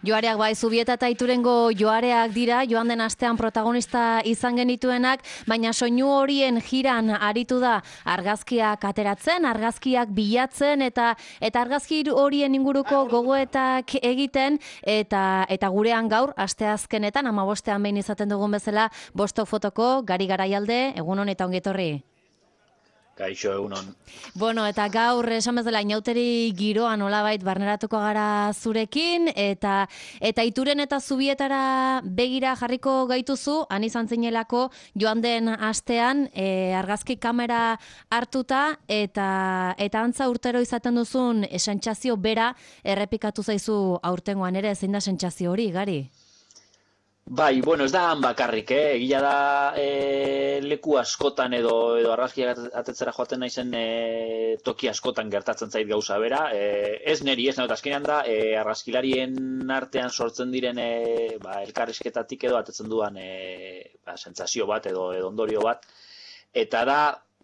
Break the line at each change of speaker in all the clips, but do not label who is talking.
Joareak bai, Zubieta eta Iturengo joareak dira, joan den astean protagonista izan genituenak, baina soinu horien jiran aritu da argazkiak ateratzen, argazkiak bilatzen eta argazki horien inguruko gogoetak egiten eta gurean gaur asteazkenetan 15ean behin izaten dugun bezala Bostok fotoko Gari Garaialde, egunon eta ongi etorri.
Kaixo, egunon.
Bueno, eta gaur esan bezala inauteri giroan nolabait barneratuko gara zurekin, eta Ituren eta Zubietara begira jarriko gaituzu, han izan zinelako joan den astean argazki kamera hartuta, eta antza urtero izaten duzun sentsazio bera errepikatu zaizu aurtengoan ere, zein da sentsazio hori, Gari?
Bai, bueno, ez da han bakarrik, egia da leku askotan edo argazkiak atetzera joaten naizen toki askotan gertatzen zait gauza bera. Ez neri, ez nahi, azkenean da, argazkilarien artean sortzen diren elkarrizketatik edo atetzen duan sentsazio bat edo ondorio bat. Eta da,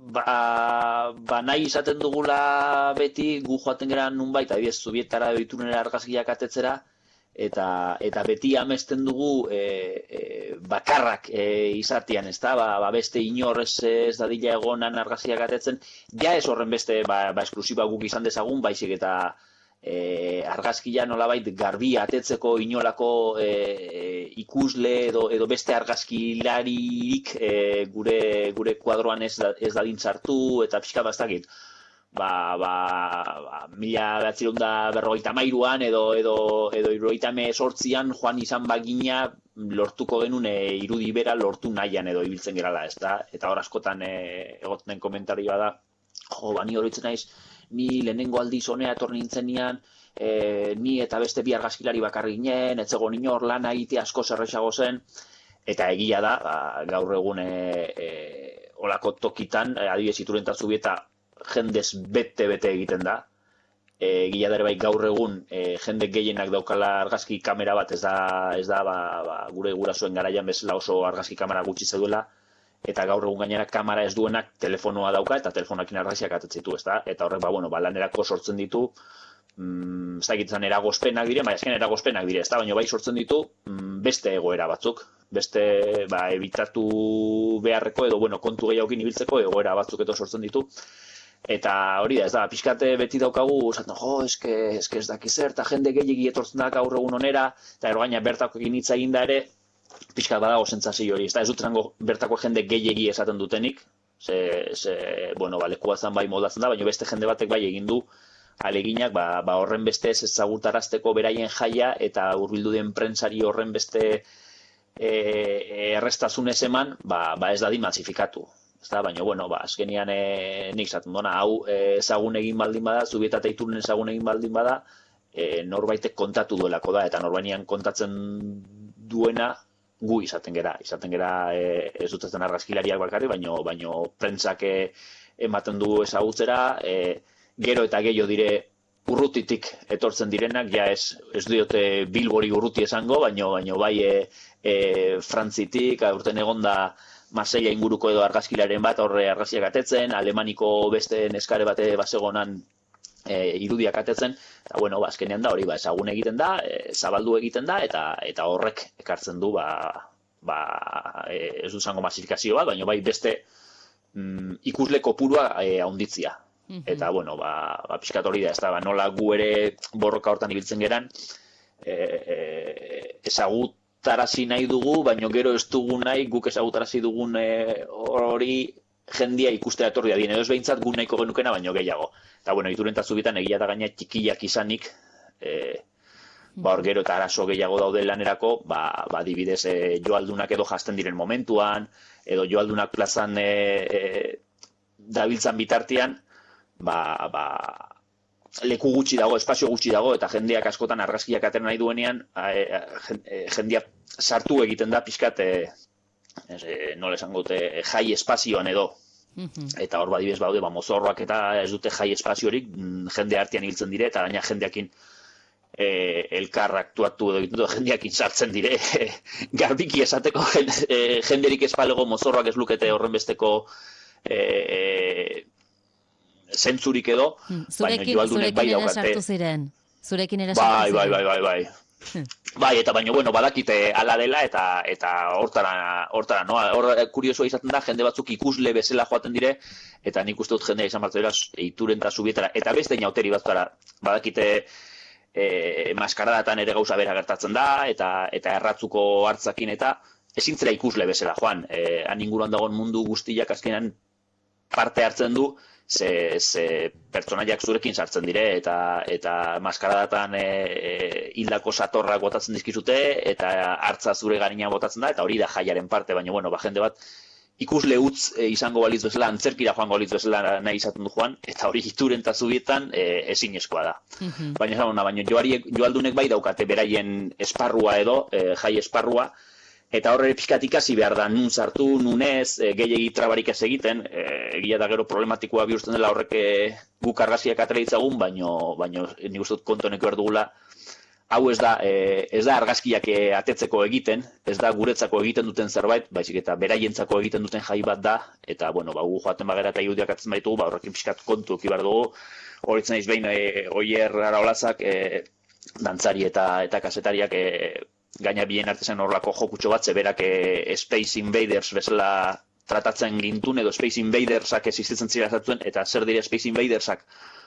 nahi izaten dugula beti gu joaten gara nunbait, adibidez Zubietara edo Itunera argazkiak atetzera, eta beti amesten dugu bakarrak izatean, ez da, beste inor ez dadila egonan argazkiak atetzen, ja ez horren beste esklusiba guk izan dezagun, baizik eta argazkia nolabait garbi atetzeko inolako ikusle edo beste argazkilaririk gure kuadroan ez dadin sartu, eta pixka bastakit. 1953an edo 1978an joan izan bagina lortuko genuen irudi bera lortu nahian edo ibiltzen gerala, ez da? Eta hor askotan egoten den komentarioa da, ni oroitzen naiz, ni lehenengo aldiz honea etorri nintzenean, ni eta beste bi argazkilari bakarrik ginen, ez zegoen inor lana egitea asko errazago zen, eta egia da, gaur egun olako tokitan, adibidez Ituren eta Zubieta, jendez bete egiten da. Egia da ere bai gaur egun jende gehienak daukala argazki kamera bat, ez da gure gurasoen garaian bezala oso argazki kamera gutxi zeduela, eta gaur egun gainera kamera ez duenak telefonoa dauka eta telefonakin argazkiak atetzen ditu, ez da? Eta horrek lanerako sortzen ditu, ez da egitzen eragozpenak dire, azken eragozpenak dire, ez da? Baina bai sortzen ditu beste egoera batzuk, beste ebitatu beharreko edo kontu gehiagokin ibiltzeko egoera batzuk edo sortzen ditu. Eta hori da, ez da, pixkate beti daukagu, esaten, eske ez dakiz zer, eta jende gehiegi etortzen da gaur egun onera, eta gaina bertako egin hitz egin da ere, pixkat badago sentsazio hori, ez da, ez dut zango bertako jende gehiegi esaten dutenik, lekua zan bai moldatzen da, baina beste jende batek bai egin du aleginak, horren beste ez ezagutarazteko beraien jaia, eta hurbildu den prentsari horren beste errestazunez eman, ez da masifikatu. Baina, azkenian nik zaten duna, hau ezagun egin baldin bada, Zubieta eta Ituren ezagun egin baldin bada, norbaitek kontatu duelako da, eta norbainian kontatzen duena gu izaten gera. Izaten gera ez dutetzen argazkilariak bakarri, baina prentsak ematen du ezagutzera, gero eta gehiago dire urrutitik etortzen direnak, ja ez diote Bilbori urruti esango, baina bai Frantzitik, urten egonda Marseilla inguruko edo argazkilaren bat horre argazkiak atetzen, Alemaniko beste neskare bate basegonan irudiak atetzen, eta azkenean da hori, ezagun egiten da, zabaldu egiten da, eta horrek ekartzen du, ez du zango masifikazio bat, baina bai beste ikusle kopurua handitzia. Eta, pixkat hori da, ez da, nola gu ere borroka hortan ibiltzen geran, ezagutarazi nahi dugu, baina gero ez dugu nahi, guk ezagutarazi dugun hori jendia ikustea etorri adien, edo ez behintzat gu nahiko genukena, baino gehiago. Eta, Ituren eta Zubietan egia da gaina txikiak izanik, hor gero eta arazo gehiago daude lanerako, adibidez joaldunak edo jasten diren momentuan, edo joaldunak plazan dabiltzan bitartean, leku gutxi dago, espazio gutxi dago, eta jendeak askotan argazkiak atera nahi duenean, jendeak sartu egiten da pixkat, nola esango dute, jai espazioan edo. Eta hor badibez baude, mozorroak eta ez dute jai espaziorik, jende artean hiltzen dire, eta gaina jendeakin elkar aktuatu edo egiten dut, jendeakin sartzen dire, garbiki esateko jenderik espalego mozorroak ez lukete horren besteko zentzurik edo, baina joaldunek bai daukate.
Zurekin ere sartu ziren.
Bai. Bai, eta baina, bueno, badakite ala dela eta hortara noa. Hor kuriosua izaten da, jende batzuk ikusle bezala joaten dire, eta nik uste dut jendea izan bat dira Eituren eta Zubietara, eta beste inauteri batzara, badakite maskaradatan ere gauza bera gertatzen da, eta erratzuko hartzakin eta ezin zera ikusle bezala, joan. Han inguruan dagoen mundu guztiak azkenan parte hartzen du, ze pertsonaiak zurekin sartzen dire, eta maskaradatan hildako satorrak botatzen dizkizute, eta hartza zure garina botatzen da, eta hori da jaiaren parte, baina, bueno, jende bat ikusle utz izango balitz bezala, antzerkira joango balitz bezala nahi izaten du joan, eta hori Ituren eta Zubietan ezinezkoa da. Baina joaldunek bai daukate beraien esparrua edo, jai esparrua, eta horre pixkat ikasi behar da, nun sartu, nun ez, gehiegi trabarik ez egiten, egia da gero problematikoa bihurtzen dela horrek guk argazkiak atera ditzagun, baina nik uste dut kontu honek behar dugula, hau ez da argazkiak atetzeko egiten, ez da guretzako egiten duten zerbait, baizik eta beraientzako egiten duten jai bat da, eta bueno, gu joaten bagera eta irudiak atzen baitugu, horrekin pixkat kontu eki behar dugu, horitzen naiz behin Oier Araolazak, dantzari eta kasetariak gaina bien artezen horrelako jokutxo bat, zeberak Space Invaders bezala tratatzen gintun, edo Space Invadersak existitzen zira zatzen, eta zer dire Space Invadersak,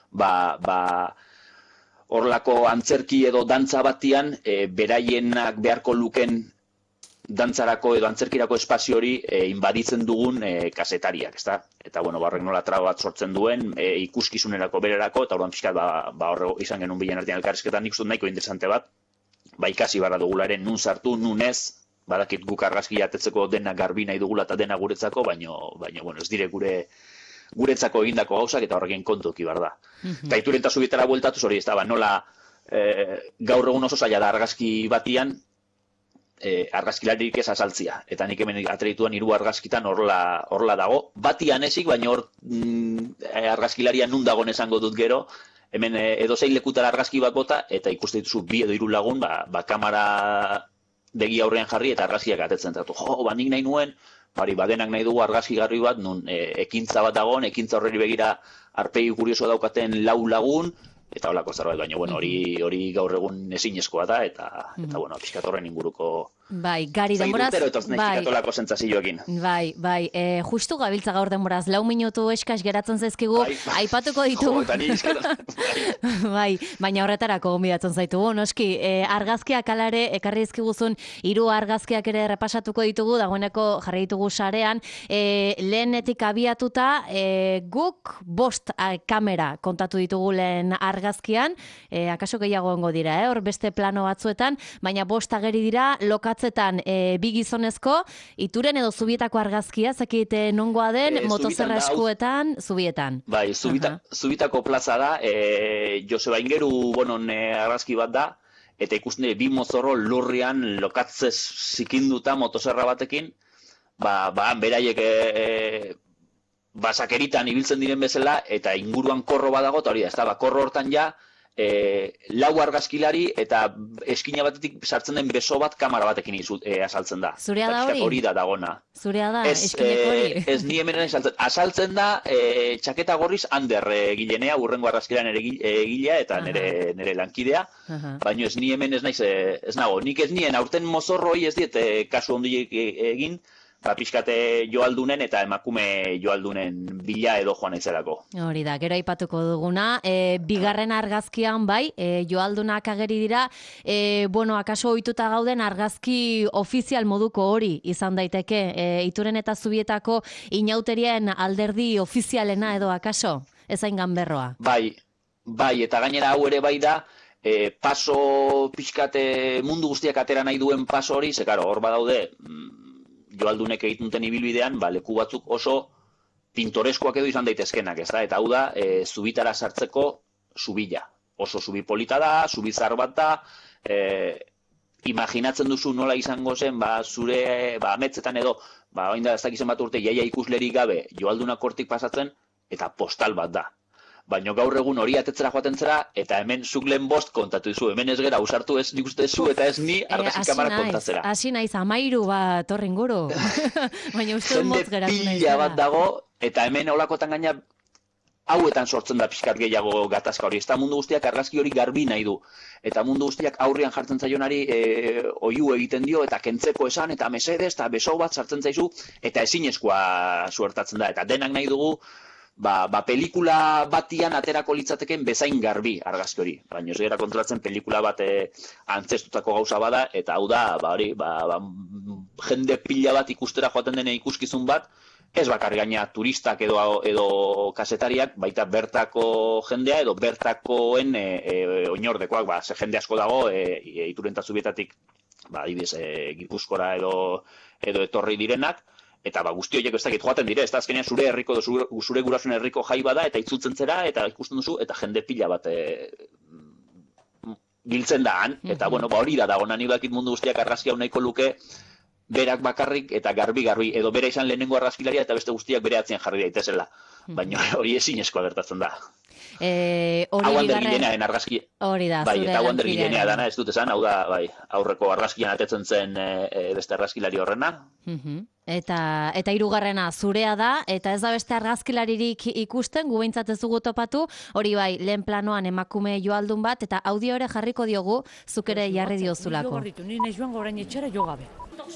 horrelako antzerki edo dantza batian, beraienak beharko luken dantzarako edo antzerkirako espazio hori inbaditzen dugun kasetariak, ezta? Eta, bueno, horrek nola traba bat sortzen duen, ikuskizunerako bererako, eta orduan pixkat, horre izan genuen bilen artean elkarrizketan nik uste nahiko interesante bat, ikasi barra dugularen nun sartu, nun ez, badakit guk argazki atetzeko dena garbi nahi dugula eta dena guretzako, baina bueno, ez dire guretzako egindako gauzak eta horrekin kontu eki bar da. Eta Ituren eta Zubietara bueltatuz hori, ez da, nola gaur egun oso zaila da argazki batian, argazkilarik ez azaltzia. Eta nik hemen aterituan 3 argazkitan horrela dago. Batian ezik, baina hor argazkilaria nun dagoen esango dut gero, hemen edozein lekutara argazki bat bota, eta ikuste dituzu 2 edo 3 lagun, kamera begi aurrean jarri eta argazkiak atetzen tratu. Nik nahi nuen, badenak nahi dugu argazki garri bat, nun ekintza bat dagoen, ekintza horreri begira arpegi kurioso daukaten 4 lagun, eta holako zerbait, baina, bueno, hori gaur egun ezinezkoa da, eta bueno, pixkat horren inguruko...
Bai, Gari denboraz...
Zaitutero etortzen pixkatolako sentsazioekin.
Bai, justu gabiltza gaur denboraz, 4 minutu eskas geratzen zaizkigu, aipatuko ditugu... Bai, baina horretarako gonbidatzen zaitugu, noski, argazkiak alare, ekarri dizkiguzun 3 argazkiak ere repasatuko ditugu, dagoeneko jarri ditugu sarean, lehenetik abiatuta, guk 5 kamera kontatu ditugu lehen argazkian, akaso gehiago ongo dira, hor beste plano batzuetan, baina 5 ageri dira, lokatzetan 2 gizonezko, Ituren edo Zubietako argazkia, zakite nongoa den, motozerra eskuetan, Zubietan.
Bai, Zubietako plaza da, Joseba Ingeru bonon argazki bat da, eta ikusten 2 mozorro lurrian lokatzez zikinduta motozerra batekin, beraiek basakeritan ibiltzen diren bezala, eta inguruan korro badago, eta hori da, ez da, korro hortan ja, 4 argazkilari eta eskina batetik sartzen den beso bat kamera batekin azaltzen da.
Zurea da hori?
Hori da dagona.
Zurea da, eskineko hori?
Ez ni hemen azaltzen da, txaketa gorriz Ander egilenea, urrengo argazkilan egilea eta nire lankidea, baina ez ni hemen ez nago. Nik ez nien aurten mozorroi ez diet kasu ondiek egin, pixkate joaldunen eta emakume joaldunen bila edo joan aizelako.
Hori da, gero aipatuko duguna. Bigarren argazkian bai, joaldunak ageri dira, bueno, akaso ohituta gauden argazki ofizial moduko hori izan daiteke, Ituren eta Zubietako inauterien alderdi ofizialena edo akaso, ezain ganberroa.
Bai, eta gainera hau ere bai da, paso pixkate mundu guztiak atera nahi duen paso hori, ze karo, hor badaude, joaldunek egiten duten ibilbidean, leku batzuk oso pintoreskoak edo izan daitezkenak, ez da? Eta hau da, Zubitara sartzeko zubila. Oso zubi polita da, zubizar bat da, imaginatzen duzu nola izango zen, zure ametzetan edo, oin da ez dakizen bat urte, jaia ikuslerik gabe, joaldunak hortik pasatzen, eta postal bat da. Baina gaur egun hori atetzera joaten zera, eta hemen zuk lehen 5 kontatu dizu, hemen ez gera usartu ez nik uste zu eta ez ni argazki kamara kontatzera.
Hasi naiz 13 bat horren guru, baina uste motz geratu naiz.
Jende pila bat dago, eta hemen olakotan gaina hauetan sortzen da pixkat gehiago gatazka hori. Ez da mundu guztiak argazki hori garbi nahi du. Eta mundu guztiak aurrian jartzen zaionari oihu egiten dio, eta kentzeko esan, eta mesedez, eta beso bat sartzen zaizu, eta ezinezkoa suertatzen da. Eta denak nahi dugu, pelikula batian aterako litzateken bezain garbi argazki hori. Baina ez gara kontrolatzen pelikula bat antzestutako gauza bada, eta hau da, jende pila bat ikustera joaten dene ikuskizun bat, ez bakarri gaina turistak edo kasetariak, baita bertako jendea edo bertakoen oinordekoak, ze jende asko dago, Ituren eta Zubietatik, adibidez, Gipuzkora edo etorri direnak, eta guzti horiek ez dakit joaten dire, ez da azkenean zure herriko, zure gurasoen herriko jai bada, eta itzultzen zera, eta ikusten duzu, eta jende pila bat biltzen da han, eta hori da dago, nani bakit mundu guztiak argazki hau nahiko luke, berak bakarrik eta garbi, edo bera izan lehenengo argazkilaria eta beste guztiak bere atzean jarri daitezela. Baina hori ezinezkoa gertatzen da. Hau Ander Gilenearen argazki...
Hori da,
zure eta hau Ander Gilenea dana, ez dut esan, hau da, aurreko argazkian atetzen zen beste argazkilari horrena.
Eta hirugarrena zurea da, eta ez da beste argazkilaririk ikusten, gu behintzat ez dugu topatu, hori bai, lehen planoan emakume joaldun bat, eta audio ere jarriko diogu, zuk ere jarri diozulako.
Ni nahi joan orain etxera jo gabe.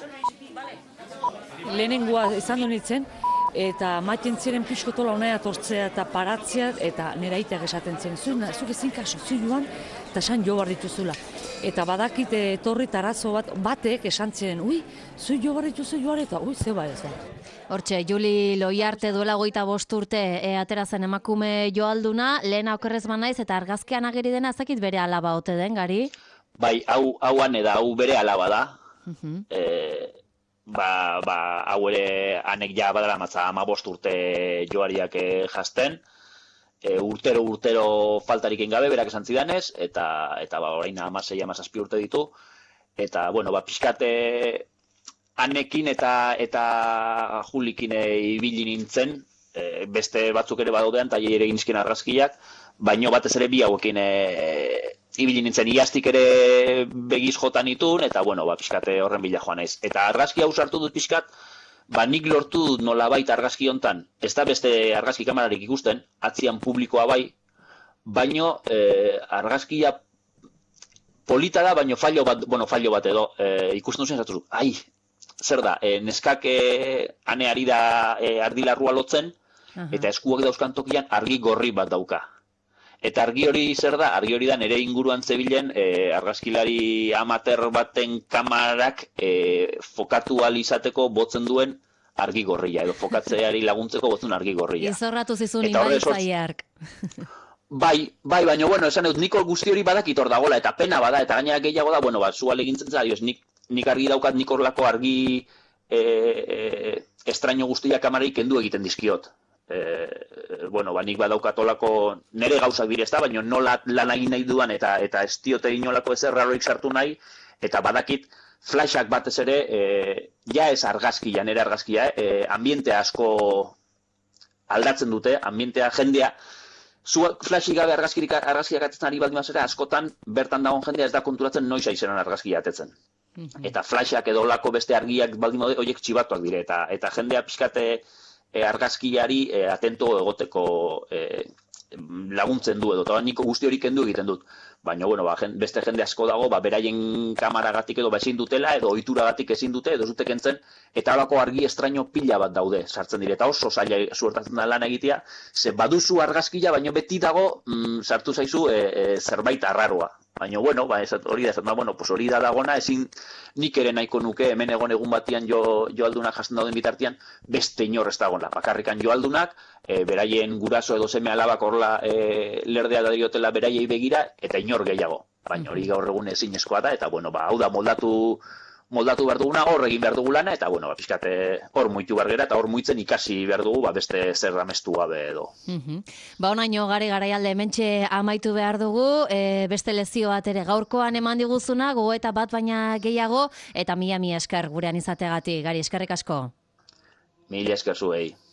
Lehenengoa izan dunitzen, eta maiten ziren pixkotola honea tortzea eta paratzea, eta nire aiteak esaten zen, zuk ezin kaso, zu joan, eta esan jo behar dituzula. Eta badakit etorri tarazo batek esan ziren, zu jo behar dituzu joan, eta zeba ez da.
Hortxe, Juli Loiarte duela 25 urte atera zen emakume joalduna, lehena okerrez banaiz, eta argazkian ageri dena ezakit bere alaba ote den, Gari?
Bai, hauan eda hau bere alaba da. Hau ere anek ja badala matza 15 urte joariak jazten. Urtero faltarik gabe, berak esan zidanez, eta orain 16-17 urte ditu. Eta, pixkate anekin eta Julikin ibili nintzen, beste batzuk ere badaudean, eta ere egin argazkiak, baino batez ere bi hauekin ibili nintzen iaztik ere begiz jotan itun, eta pixkate horren bila joan naiz. Eta argazki hau sartu dut pixkat, nik lortu dut nolabait argazki hontan, ez da beste argazki kamerarik ikusten, atzian publikoa bai, baino argazkia polita da, baino fallo bat edo, ikusten duzen zatuzu, zer da, neskak ane ari da ardilarrua lotzen, eta eskuak dauzkan tokian argi gorri bat dauka. Eta argi hori zer da? Argi hori da nire inguruan zebilen argazkilari amateur baten kamarak fokatu ahal izateko botzen duen argi gorria, edo fokatzeari laguntzeko botzen argi gorria.
Izorratu zizun Ibai.
Bai, baina, esan dut, niko guzti hori badakit hor dagoela, eta pena bada, eta gainera gehiago da, zu alegintzen zara, nik argi daukat, nik horlako argi estraño guztiak kamarai kendu egiten dizkiot. Nik badaukat olako nire gauzak dire ez da, baina nola lan egin nahi duan eta ez diote inolako ezer raroik sartu nahi, eta badakit flashak batez ere, ja ez argazkia, nire argazkia, ambientea asko aldatzen dute, ambientea, jendea, zuak flashik gabe argazkiak atetzen ari baldin bazera, askotan bertan dagoen jendea ez da konturatzen noiz aizenan argazkia atetzen. Eta flashak edo olako beste argiak baldin bade, horiek txibatuak dire, eta jendea pixkate argazkiari atento egoteko laguntzen du edo, eta niko guzti hori kendu egiten dut. Baina, beste jende asko dago, beraien kamaragatik edo ezin dutela, edo ohituragatik ezin dute, edo zute kentzen, eta holako argi estraño pila bat daude sartzen dire, eta oso zaila suertatzen da lan egitea, ze baduzu argazkia, baina beti dago sartu zaizu zerbait arraroa. Baina, hori da, hori da dagona, ezin nik ere nahiko nuke hemen egun batian joaldunak jasten dauden bitartian, beste inor ez dagoela. Bakarrikan joaldunak, beraien guraso edo seme alabak horla lerdea da diotela beraiei begira, eta inor gehiago. Baina hori gaur egun ezinezkoa da, eta hau da moldatu behar duguna, hor egin behar dugu lana, eta pixkate hor muitu behar gera, eta hor muitzen ikasi behar dugu, beste zer amestu gabe edo.
Onaino garaialde hementxe amaitu behar dugu, beste lezio bat ere gaurkoan eman diguzuna, gogoeta bat baina gehiago, eta mila esker gurean izateagatik, Gari, eskerrik asko.
Mila esker zuei.